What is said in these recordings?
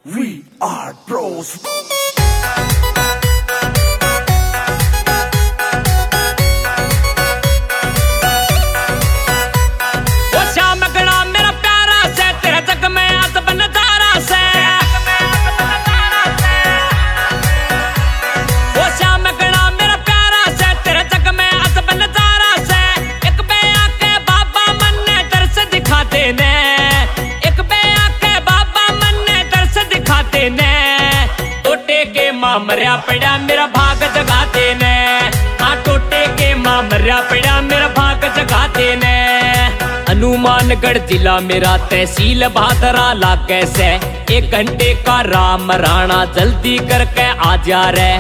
We are bros. मरिया पड़ा मेरा भाग जगाते ने, हाँ टोटे के माँ मरिया पड़ा मेरा भाग जगाते ने। हनुमानगढ़ जिला मेरा तहसील भादरा लागे से, 1 घंटे का राम राणा जल्दी करके आ जा रे।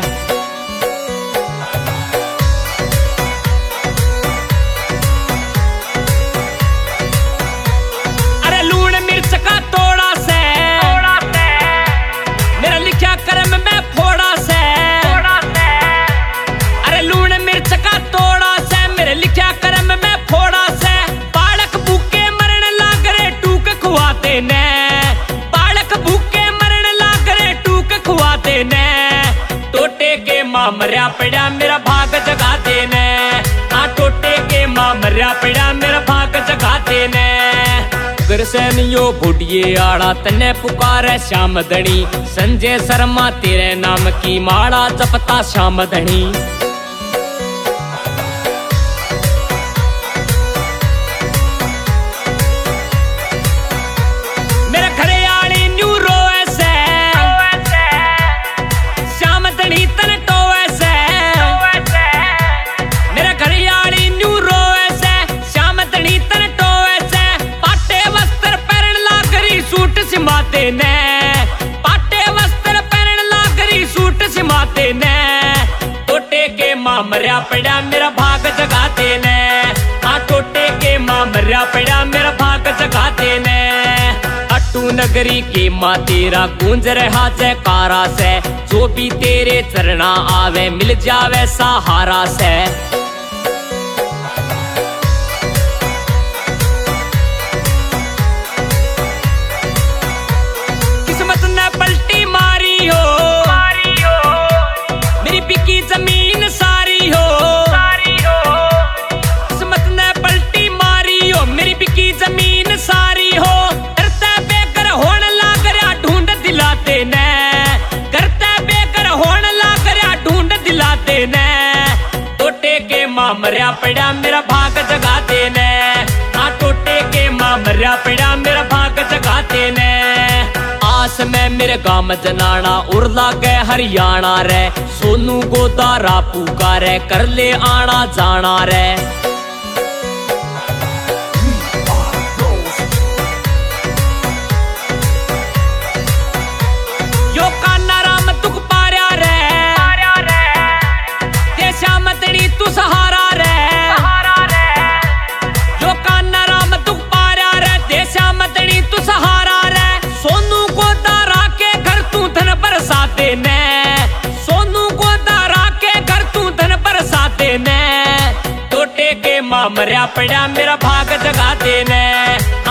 अरे लूण मिर्च का तोड़ा से, मेरा लिखा कर्म में फोड़ा से। अरे लूण मिर्च का तोड़ा से, मेरे लिखा कर्म में फोड़ा से। बालक भूखे मरण लाग रे टूक खुआते ने, बालक भूखे मरण लाग रे टूक खुआते ने। टोटे के माँ मरिया पड़ा मेरा भाग जगाते ने, हाँ टोटे के माँ मरिया पड़ा मेरा भाग जगाते ने। सैनियो बुढ़िए आड़ा तने पुकारे श्याम धनी, संजय शर्मा तेरे नाम की माड़ा जपता श्याम धनी। मेरे घरे आली न्यू रोए से, श्याम धनी तन टोए से। मेरे घरे आली न्यू रोए से, श्याम धनी तन टोए से। सूट सिमाते ने, पाटे वस्त्र पहन लागरी सूट सिमाते ने। टोटे के माँ मरिया पड़ा मेरा भाग जगाते ने, हाँ टोटे के माँ मरिया पड़ा मेरा भाग जगाते ने। अट्टू नगरी के माँ तेरा गूंज रहा जयकारा से, जो भी तेरे चरणा आवे मिल जावे सहारा से। पलटी मारी हो, मेरी बिकी जमीन सारी हो। किस्मत ने पलटी मारी हो, मेरी बिकी जमीन सारी हो। करते बेकर होने लाग रहा ढूंढ दिलाते ने, करते बेकर होने लाग रहा ढूंढ दिलाते ने। टोटे के माँ मरिया पड़ा मेरा भाग जगाते ने, हाँ टोटे के माँ मरिया पड़ा मेरा भाग जगाते ने। आस में मेरे गाम जनाना उड़ला के हरियाणा रे, सोनू गोदारा पुकारे कर ले आना जाना रे। यो कान्हा राम तुक पार्या रे, ते श्याम धनी तू सहारा रे। यो कान्हा राम तुक पार्या रे, ते श्याम धनी तू सहारा रे। सोनू गोदारा के घर तू धन बरसाते ने, सोनू गोदारा के घर तू धन बरसाते ने। टोटे के माँ मरिया पड़ा मेरा भाग जगाते ने,